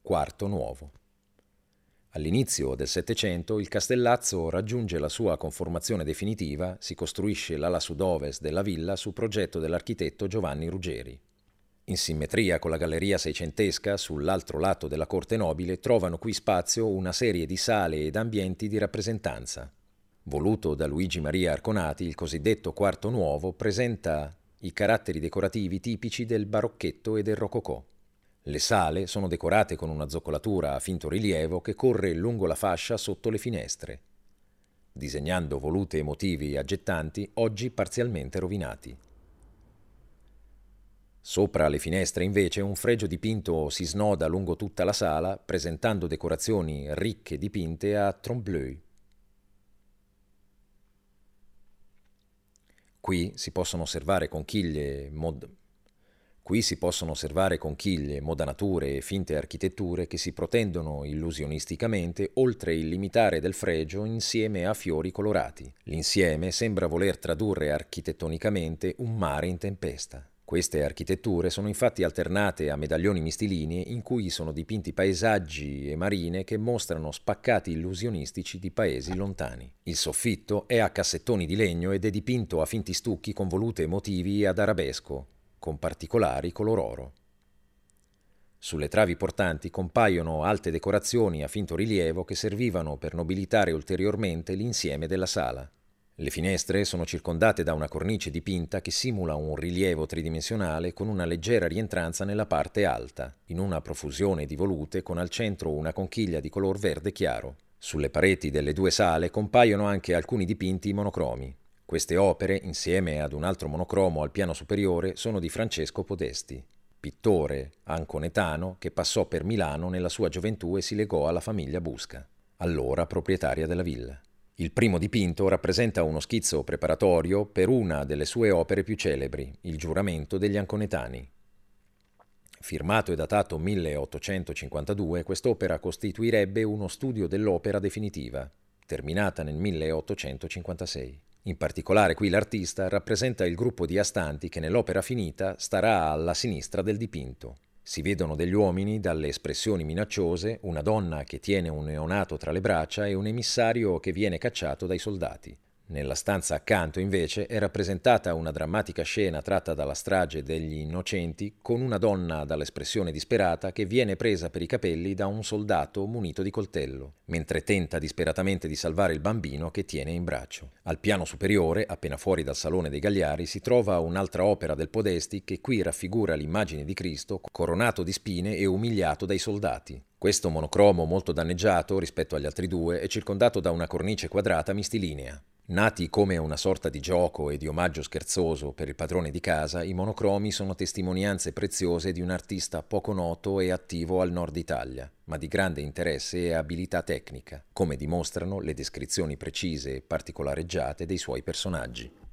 Quarto Nuovo. All'inizio del Settecento il Castellazzo raggiunge la sua conformazione definitiva, si costruisce l'ala sud-ovest della villa su progetto dell'architetto Giovanni Ruggeri. In simmetria con la galleria seicentesca, sull'altro lato della corte nobile, trovano qui spazio una serie di sale ed ambienti di rappresentanza. Voluto da Luigi Maria Arconati, il cosiddetto Quarto Nuovo presenta i caratteri decorativi tipici del barocchetto e del rococò. Le sale sono decorate con una zoccolatura a finto rilievo che corre lungo la fascia sotto le finestre, disegnando volute motivi aggettanti oggi parzialmente rovinati. Sopra le finestre invece un fregio dipinto si snoda lungo tutta la sala, presentando decorazioni ricche dipinte a trompe-l'œil. Qui si possono osservare conchiglie, modanature e finte architetture che si protendono illusionisticamente oltre il limitare del fregio insieme a fiori colorati. L'insieme sembra voler tradurre architettonicamente un mare in tempesta. Queste architetture sono infatti alternate a medaglioni mistilinei in cui sono dipinti paesaggi e marine che mostrano spaccati illusionistici di paesi lontani. Il soffitto è a cassettoni di legno ed è dipinto a finti stucchi con volute motivi ad arabesco, con particolari color oro. Sulle travi portanti compaiono alte decorazioni a finto rilievo che servivano per nobilitare ulteriormente l'insieme della sala. Le finestre sono circondate da una cornice dipinta che simula un rilievo tridimensionale con una leggera rientranza nella parte alta, in una profusione di volute con al centro una conchiglia di color verde chiaro. Sulle pareti delle due sale compaiono anche alcuni dipinti monocromi. Queste opere, insieme ad un altro monocromo al piano superiore, sono di Francesco Podesti, pittore anconetano che passò per Milano nella sua gioventù e si legò alla famiglia Busca, allora proprietaria della villa. Il primo dipinto rappresenta uno schizzo preparatorio per una delle sue opere più celebri, Il giuramento degli Anconetani. Firmato e datato 1852, quest'opera costituirebbe uno studio dell'opera definitiva, terminata nel 1856. In particolare qui l'artista rappresenta il gruppo di astanti che nell'opera finita starà alla sinistra del dipinto. Si vedono degli uomini dalle espressioni minacciose, una donna che tiene un neonato tra le braccia e un emissario che viene cacciato dai soldati. Nella stanza accanto, invece, è rappresentata una drammatica scena tratta dalla strage degli Innocenti, con una donna dall'espressione disperata che viene presa per i capelli da un soldato munito di coltello, mentre tenta disperatamente di salvare il bambino che tiene in braccio. Al piano superiore, appena fuori dal Salone dei Gagliari, si trova un'altra opera del Podesti che qui raffigura l'immagine di Cristo coronato di spine e umiliato dai soldati. Questo monocromo molto danneggiato rispetto agli altri due è circondato da una cornice quadrata mistilinea. Nati come una sorta di gioco e di omaggio scherzoso per il padrone di casa, i monocromi sono testimonianze preziose di un artista poco noto e attivo al nord Italia, ma di grande interesse e abilità tecnica, come dimostrano le descrizioni precise e particolareggiate dei suoi personaggi.